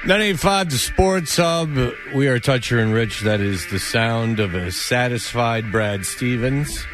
985, the Sports Hub. We are Toucher and Rich. That is the sound of a satisfied Brad Stevens,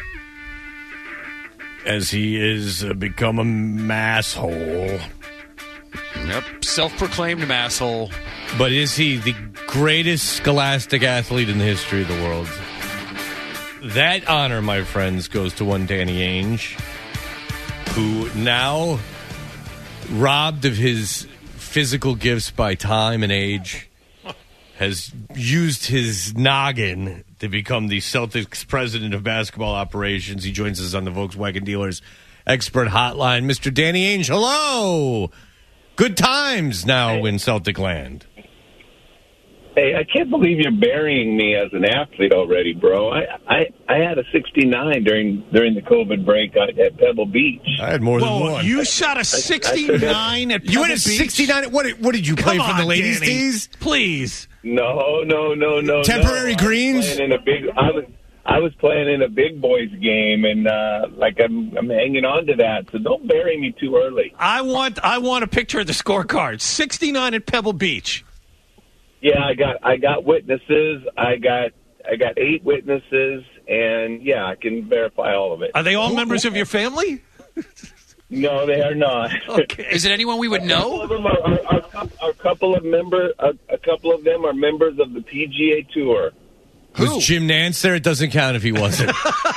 as he is become a masshole. Yep, self-proclaimed masshole. But is he the greatest scholastic athlete in the history of the world? That honor, my friends, goes to one Danny Ainge, who now, robbed of his physical gifts by time and age, has used his noggin to become the Celtics president of basketball operations. He joins us on the Volkswagen Dealers Expert Hotline. Mr. Danny Ainge, hello! Good times now in Celtic land. Hey, I can't believe you're burying me as an athlete already, bro. I had a 69 during the COVID break at Pebble Beach. I had more than one. You shot a 69 at Pebble Beach? You had a 69? What did you play from the ladies' Danny. tees? Please. No. Temporary greens? I was playing in a big boys game, and I'm hanging on to that. So don't bury me too early. I want a picture of the scorecard. 69 at Pebble Beach. Yeah, I got witnesses. I got 8 witnesses, and yeah, I can verify all of it. Are they all members of your family? No, they are not. Okay. Is it anyone we would know? A couple of them are members of the PGA Tour. Was Jim Nance there? It doesn't count if he wasn't.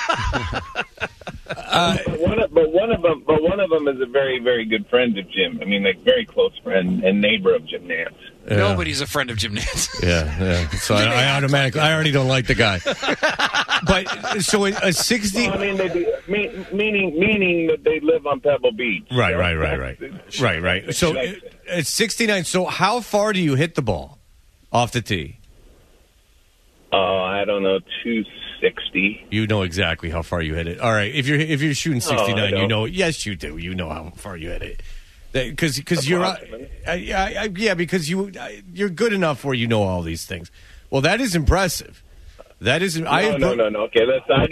But one of them is a very, very good friend of Jim. I mean, like very close friend and neighbor of Jim Nance. Yeah. Nobody's a friend of Jim Nance. Yeah. So I already don't like the guy. But so a 60. Well, I mean, meaning that they live on Pebble Beach. Right. So it's 69. So how far do you hit the ball off the tee? I don't know, 260. You know exactly how far you hit it. All right, if you're shooting 69, you know. Yes, you do. You know how far you hit it. Because you're, because you're good enough where you know all these things. Well, that is impressive. That is. No. Okay, I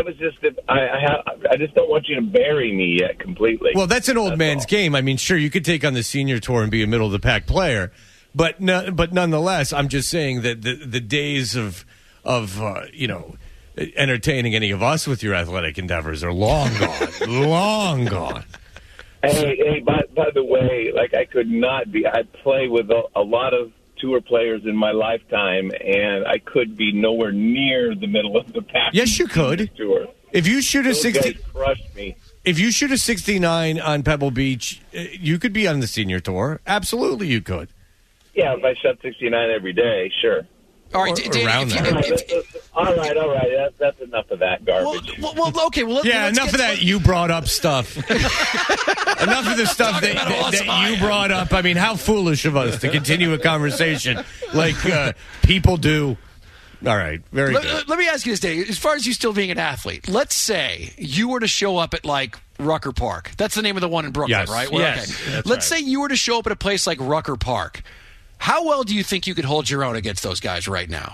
just don't want you to bury me yet completely. Well, that's an old man's game. I mean, sure, you could take on the senior tour and be a middle of the pack player, but nonetheless, I'm just saying that the days of entertaining any of us with your athletic endeavors are long gone. Long gone. Hey, by the way, like I could not be. I play with a lot of tour players in my lifetime, and I could be nowhere near the middle of the pack. Yes, you could. Tour. If you shoot a 60, guys crushed me. If you shoot a 69 on Pebble Beach, you could be on the senior tour. Absolutely, you could. Yeah, if I shot 69 every day, sure. All right, around that. All right. That's enough of that garbage. Okay. Well, enough of that. You brought up stuff. Enough of the stuff that you brought up. I mean, how foolish of us to continue a conversation like people do. All right, very good. Let me ask you this, Dave. As far as you still being an athlete, let's say you were to show up at, like, Rucker Park. That's the name of the one in Brooklyn, yes. right? Yes. Okay. Let's say you were to show up at a place like Rucker Park. How well do you think you could hold your own against those guys right now?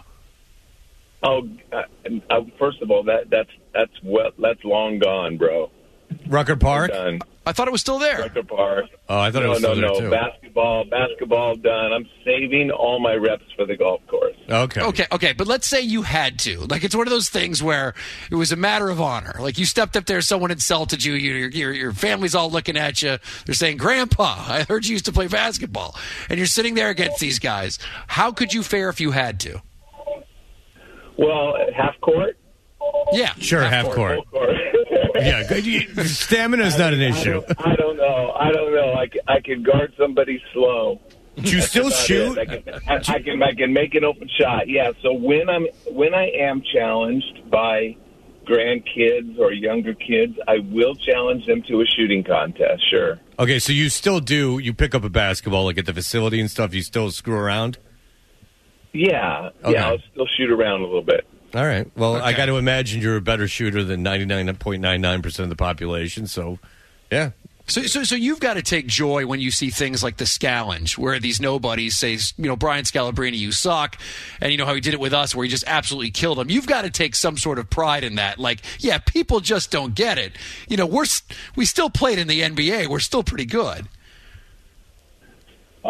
First of all, that's long gone, bro. Rucker Park? Done. I thought it was still there. Rucker Park. Oh, I thought it was still there, too. Basketball done. I'm saving all my reps for the golf course. Okay. But let's say you had to. Like, it's one of those things where it was a matter of honor. Like, you stepped up there, someone insulted you, your family's all looking at you. They're saying, Grandpa, I heard you used to play basketball. And you're sitting there against these guys. How could you fare if you had to? Well, half court? Yeah. Sure, half court. Full court. Yeah, stamina's not an issue. I don't know. I can guard somebody slow. Do you still shoot? I can make an open shot. Yeah. So when I am challenged by grandkids or younger kids, I will challenge them to a shooting contest. Sure. Okay, so you still do. You pick up a basketball like at the facility and stuff. You still screw around. Yeah. Okay. Yeah. I'll still shoot around a little bit. All right. Well, okay. I got to imagine you're a better shooter than 99.99% of the population. So, yeah. So you've got to take joy when you see things like the Scallenge, where these nobodies say, Brian Scalabrine, you suck, and how he did it with us, where he just absolutely killed him. You've got to take some sort of pride in that. Like, yeah, people just don't get it. We still played in the NBA. We're still pretty good. Oh,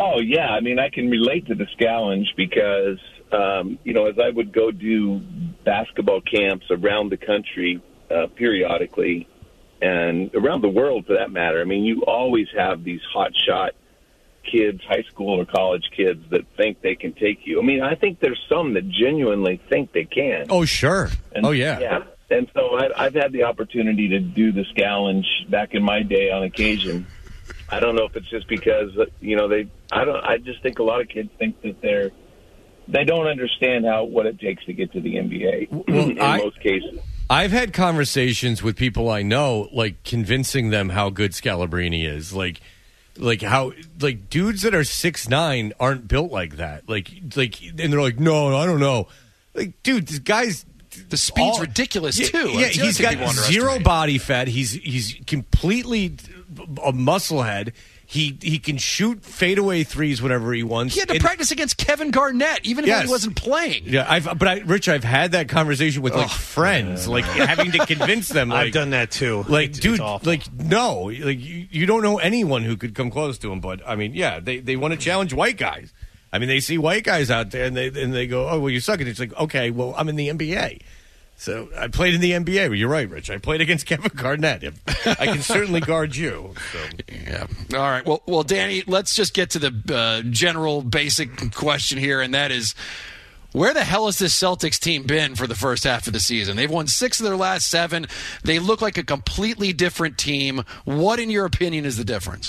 Oh, yeah. I mean, I can relate to the challenge because, as I would go do basketball camps around the country periodically, and around the world for that matter, I mean, you always have these hotshot kids, high school or college kids, that think they can take you. I mean, I think there's some that genuinely think they can. Oh, sure. And, yeah. Yeah. And so I've had the opportunity to do the challenge back in my day on occasion. I don't know if it's just because, I just think a lot of kids think that they don't understand what it takes to get to the NBA in most cases. I've had conversations with people I know, like convincing them how good Scalabrine is. Like how dudes that are 6'9" aren't built like that. Like, and they're like, no, I don't know. Like, dude, this guy's the speed's ridiculous too. Yeah, he's got zero body fat. He's completely a musclehead. He can shoot fadeaway threes whenever he wants. He had to practice against Kevin Garnett, even when he wasn't playing. Yeah, Rich, I've had that conversation with friends, like having to convince them. Like, I've done that too. Like, dude, no, you don't know anyone who could come close to him. But I mean, yeah, they want to challenge white guys. I mean, they see white guys out there and they go, oh, well, you suck. And it's like, okay, well, I'm in the NBA. So I played in the NBA. Well, you're right, Rich. I played against Kevin Garnett. I can certainly guard you. So. Yeah. All right. Well, Danny, let's just get to the general basic question here, and that is, where the hell has this Celtics team been for the first half of the season? They've won 6 of their last 7. They look like a completely different team. What, in your opinion, is the difference?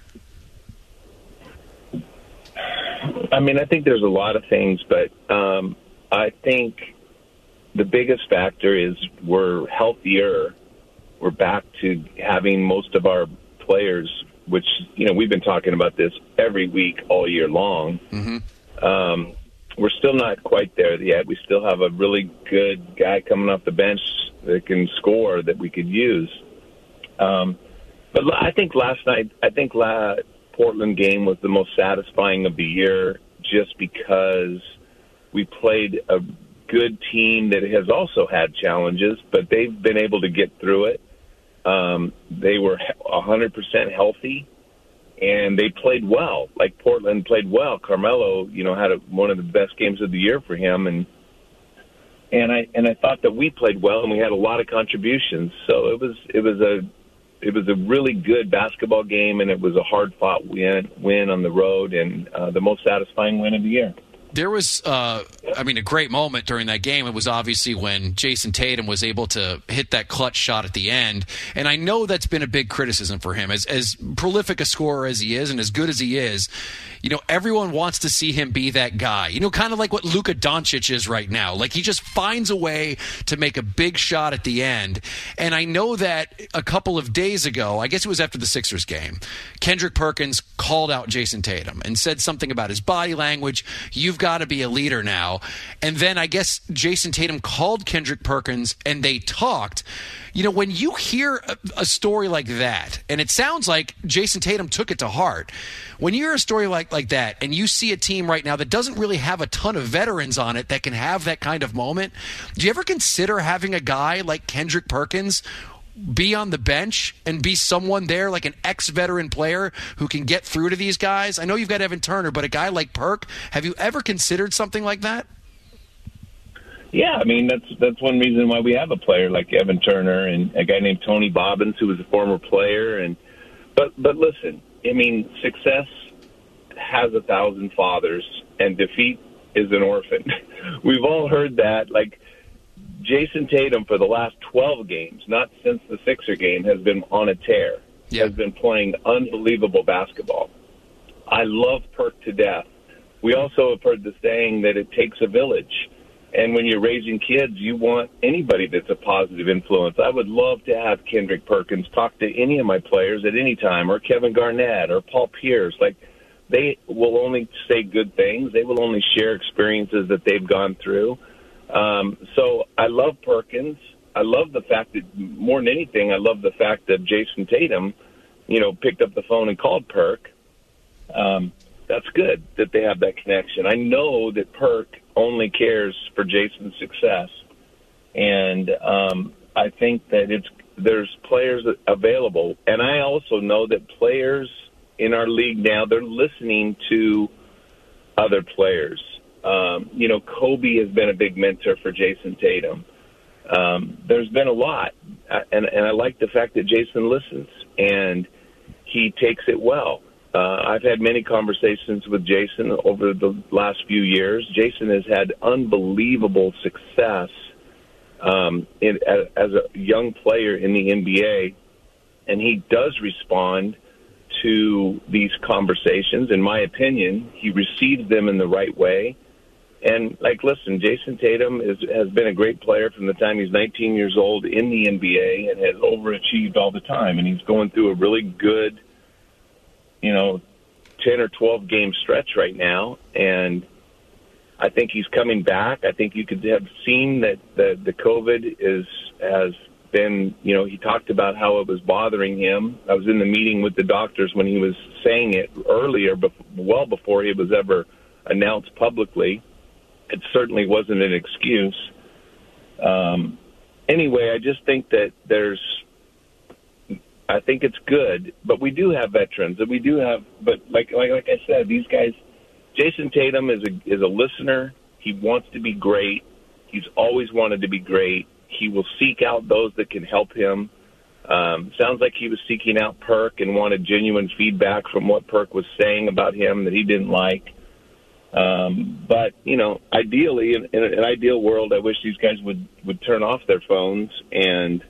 I mean, I think there's a lot of things, but I think the biggest factor is we're healthier. We're back to having most of our players, which, we've been talking about this every week all year long. Mm-hmm. We're still not quite there yet. We still have a really good guy coming off the bench that can score that we could use. But I think Portland game was the most satisfying of the year just because we played a good team that has also had challenges, but they've been able to get through it. They were 100% healthy, and they played well. Like Portland played well. Carmelo, had one of the best games of the year for him, and I thought that we played well, and we had a lot of contributions. So it was a really good basketball game, and it was a hard-fought win on the road, and the most satisfying win of the year. There was, a great moment during that game. It was obviously when Jason Tatum was able to hit that clutch shot at the end. And I know that's been a big criticism for him. As prolific a scorer as he is and as good as he is, everyone wants to see him be that guy. Kind of like what Luka Doncic is right now. Like, he just finds a way to make a big shot at the end. And I know that a couple of days ago, I guess it was after the Sixers game, Kendrick Perkins called out Jason Tatum and said something about his body language. You've got to be a leader now. And then I guess Jason Tatum called Kendrick Perkins and they talked. When you hear a story like that, and it sounds like Jason Tatum took it to heart, when you hear a story like that and you see a team right now that doesn't really have a ton of veterans on it that can have that kind of moment, do you ever consider having a guy like Kendrick Perkins be on the bench and be someone there, like an ex-veteran player who can get through to these guys? I know you've got Evan Turner, but a guy like Perk, have you ever considered something like that? Yeah, I mean, that's one reason why we have a player like Evan Turner and a guy named Tony Bobbins, who was a former player. But listen, I mean, success has 1,000 fathers, and defeat is an orphan. We've all heard that. Like, Jason Tatum for the last 12 games, not since the Sixer game, has been on a tear. Yeah. Has been playing unbelievable basketball. I love Perk to death. We also have heard the saying that it takes a village. And when you're raising kids, you want anybody that's a positive influence. I would love to have Kendrick Perkins talk to any of my players at any time, or Kevin Garnett, or Paul Pierce. Like, they will only say good things. They will only share experiences that they've gone through. So I love Perkins. I love the fact that, more than anything, I love the fact that Jason Tatum, picked up the phone and called Perk. That's good that they have that connection. I know that Perk only cares for Jason's success. And I think that there's players available. And I also know that players in our league now, they're listening to other players. Kobe has been a big mentor for Jason Tatum. There's been a lot, and I like the fact that Jason listens, and he takes it well. I've had many conversations with Jason over the last few years. Jason has had unbelievable success as a young player in the NBA, and he does respond to these conversations. In my opinion, he receives them in the right way. And, listen, Jason Tatum has been a great player from the time he's 19 years old in the NBA and has overachieved all the time. And he's going through a really good, 10 or 12 game stretch right now. And I think he's coming back. I think you could have seen that the COVID has been, he talked about how it was bothering him. I was in the meeting with the doctors when he was saying it earlier, but well before it was ever announced publicly. It certainly wasn't an excuse. Anyway, I just think that I think it's good, but we do have veterans, and we do have, but like I said, these guys, Jason Tatum is a listener. He wants to be great. He's always wanted to be great. He will seek out those that can help him. Sounds like he was seeking out Perk and wanted genuine feedback from what Perk was saying about him that he didn't like. But, ideally, in an ideal world, I wish these guys would turn off their phones and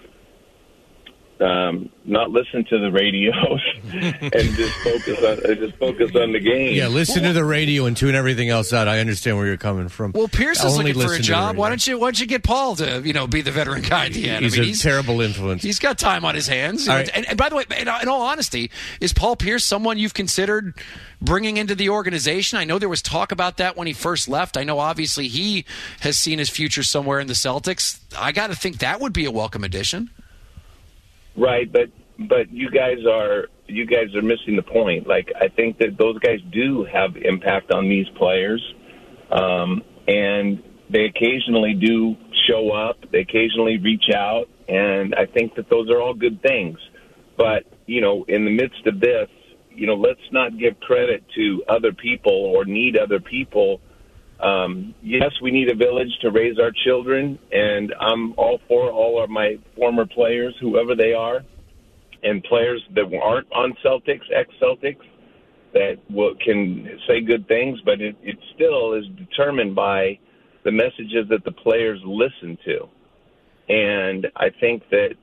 not listen to the radios and just focus on the game. Yeah, listen to the radio and tune everything else out. I understand where you're coming from. Well, Pierce is looking for a job. Why don't you get Paul to be the veteran guy at the end? He's a terrible influence. He's got time on his hands. Right. And by the way, in all honesty, is Paul Pierce someone you've considered bringing into the organization? I know there was talk about that when he first left. I know obviously he has seen his future somewhere in the Celtics. I got to think that would be a welcome addition. Right, but you guys are missing the point. I think that those guys do have impact on these players, and they occasionally do show up. They occasionally reach out, and I think that those are all good things. But in the midst of this, let's not give credit to other people or need other people. Yes, we need a village to raise our children, and I'm all for all of my former players, whoever they are, and players that aren't on Celtics, ex-Celtics, that can say good things, but it still is determined by the messages that the players listen to. And I think that,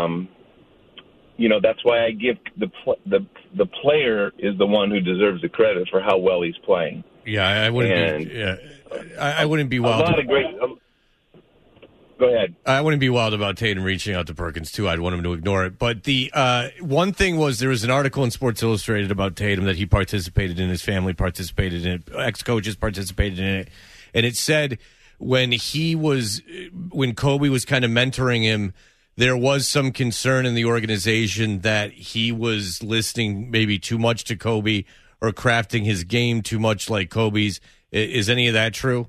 that's why I give the player is the one who deserves the credit for how well he's playing. Yeah, I wouldn't be. Yeah, I wouldn't be wild. Go ahead. I wouldn't be wild about Tatum reaching out to Perkins too. I'd want him to ignore it. But the one thing was there was an article in Sports Illustrated about Tatum that he participated in. His family participated in it. Ex-coaches participated in it, and it said when Kobe was kind of mentoring him, there was some concern in the organization that he was listening maybe too much to Kobe or crafting his game too much like Kobe's. Is any of that true?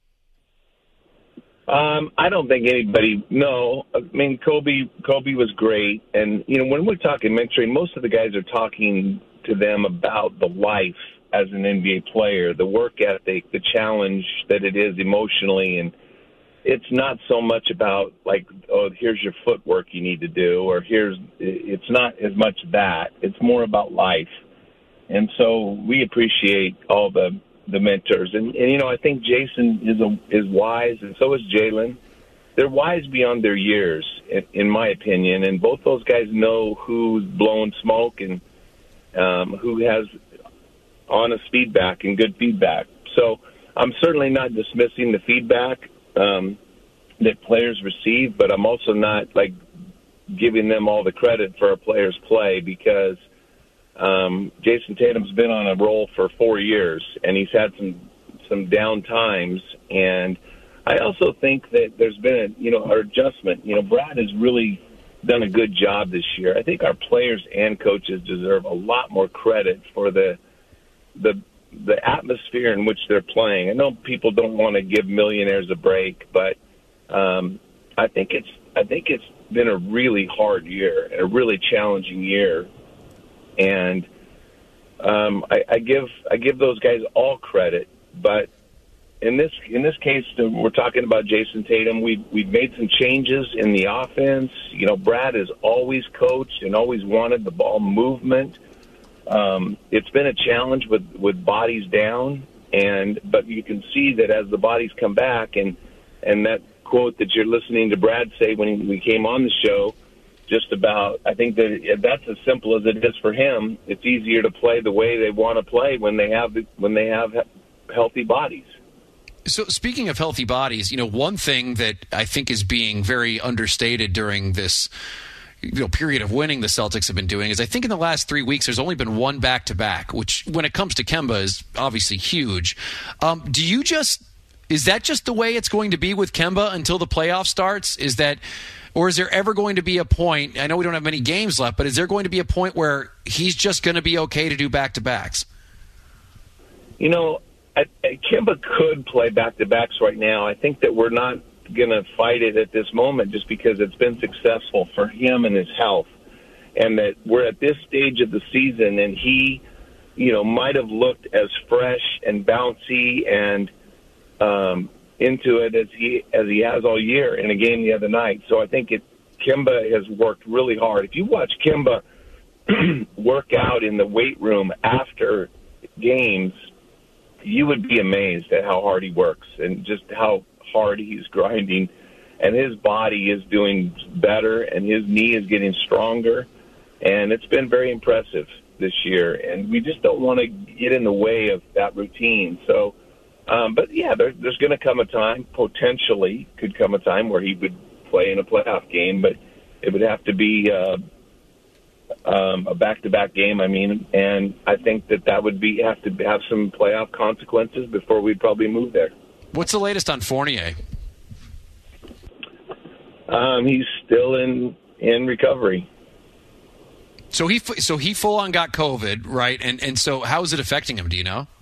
I don't think anybody. No, I mean Kobe was great, and when we're talking mentoring, most of the guys are talking to them about the life as an NBA player, the work ethic, the challenge that it is emotionally, and it's not so much about here's your footwork you need to do, or it's not as much that. It's more about life. And so we appreciate all the mentors. And I think Jason is wise, and so is Jalen. They're wise beyond their years, in my opinion. And both those guys know who's blowing smoke and who has honest feedback and good feedback. So I'm certainly not dismissing the feedback that players receive, but I'm also not giving them all the credit for a player's play, because Jason Tatum's been on a roll for 4 years, and he's had some down times. And I also think that there's been our adjustment. Brad has really done a good job this year. I think our players and coaches deserve a lot more credit for the atmosphere in which they're playing. I know people don't want to give millionaires a break, but I think it's been a really hard year and a really challenging year. And I give those guys all credit, but in this case, we're talking about Jason Tatum. We've made some changes in the offense. You know, Brad has always coached and always wanted the ball movement. It's been a challenge with bodies down, but you can see that as the bodies come back, and that quote that you're listening to Brad say when we came on the show, just about, I think that's as simple as it is for him. It's easier to play the way they want to play when they have healthy bodies. So speaking of healthy bodies, you know, one thing that I think is being very understated during this period of winning the Celtics have been doing is I think in the last 3 weeks there's only been one back-to-back, which when it comes to Kemba is obviously huge. Is that just the way it's going to be with Kemba until the playoff starts? Or is there ever going to be a point, I know we don't have many games left, but is there going to be a point where he's just going to be okay to do back-to-backs? You know, Kemba could play back-to-backs right now. I think that we're not going to fight it at this moment just because it's been successful for him and his health. And that we're at this stage of the season, and he, might have looked as fresh and bouncy and into it as he has all year in a game the other night. So I think Kemba has worked really hard. If you watch Kemba work out in the weight room after games, you would be amazed at how hard he works and just how hard he's grinding. And his body is doing better, and his knee is getting stronger. And it's been very impressive this year. And we just don't want to get in the way of that routine. So, but yeah, there's going to come a time, potentially could come a time where he would play in a playoff game, but it would have to be a back-to-back game, and I think that would have to have some playoff consequences before we'd probably move there. What's the latest on Fournier? He's still in recovery. So he full on got COVID, right? And so how is it affecting him? Do you know?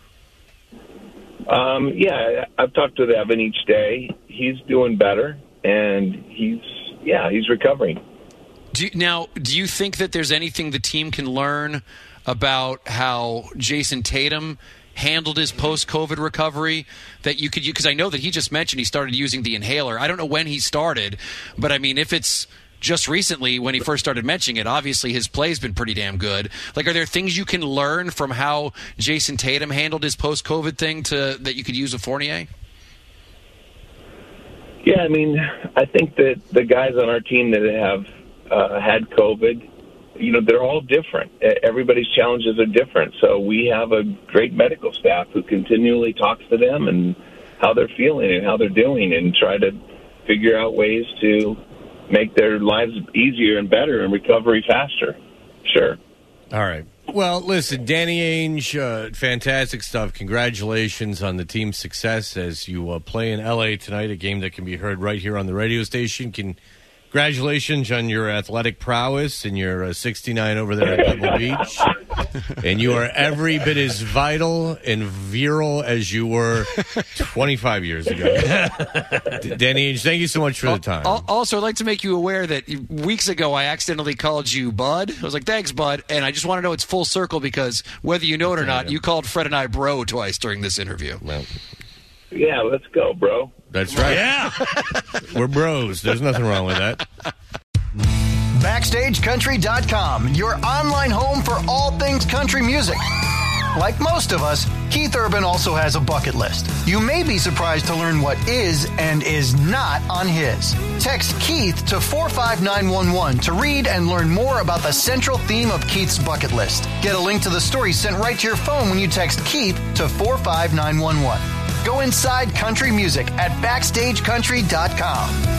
Yeah, I've talked with Evan each day. He's doing better, and he's recovering. Do you think that there's anything the team can learn about how Jason Tatum handled his post-COVID recovery that you could use? Because I know that he just mentioned he started using the inhaler. I don't know when he started, but if it's just recently when he first started mentioning it, obviously his play's been pretty damn good. Like, are there things you can learn from how Jason Tatum handled his post-COVID thing that you could use with Fournier? Yeah, I think that the guys on our team that have had COVID, they're all different. Everybody's challenges are different. So we have a great medical staff who continually talks to them and how they're feeling and how they're doing and try to figure out ways to make their lives easier and better and recovery faster. Sure. All right. Well, listen, Danny Ainge, fantastic stuff. Congratulations on the team's success as you play in L.A. tonight, a game that can be heard right here on the radio station. Congratulations on your athletic prowess and your 69 over there at Pebble Beach. And you are every bit as vital and virile as you were 25 years ago. Danny Ainge, thank you so much for the time. Also, I'd like to make you aware that weeks ago I accidentally called you Bud. I was like, thanks, Bud. And I just want to know it's full circle because whether you know it or not, you called Fred and I bro twice during this interview. Well, yeah, let's go, bro. That's right. Yeah. We're bros. There's nothing wrong with that. BackstageCountry.com, your online home for all things country music. Like most of us, Keith Urban also has a bucket list. You may be surprised to learn what is and is not on his. Text Keith to 45911 to read and learn more about the central theme of Keith's bucket list. Get a link to the story sent right to your phone when you text Keith to 45911. Go inside country music at BackstageCountry.com.